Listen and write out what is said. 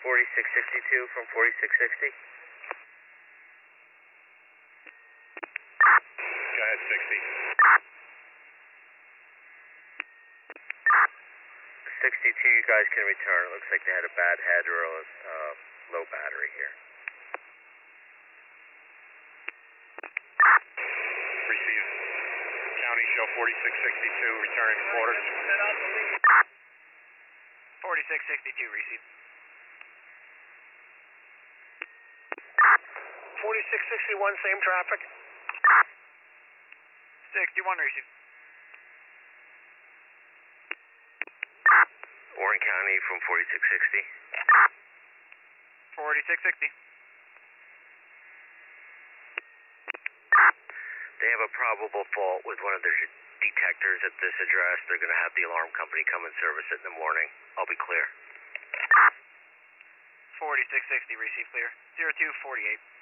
4662 from 4660. Go ahead, 60. 62, you guys can return. It looks like they had a bad head or a low battery here. Receive. County show 4662, returning to quarters. 4662, receive. 4661, same traffic. 61, receive. Warren County from 4660. 4660. They have a probable fault with one of their detectors at this address. They're going to have the alarm company come and service it in the morning. I'll be clear. 4660, receive clear. 0248.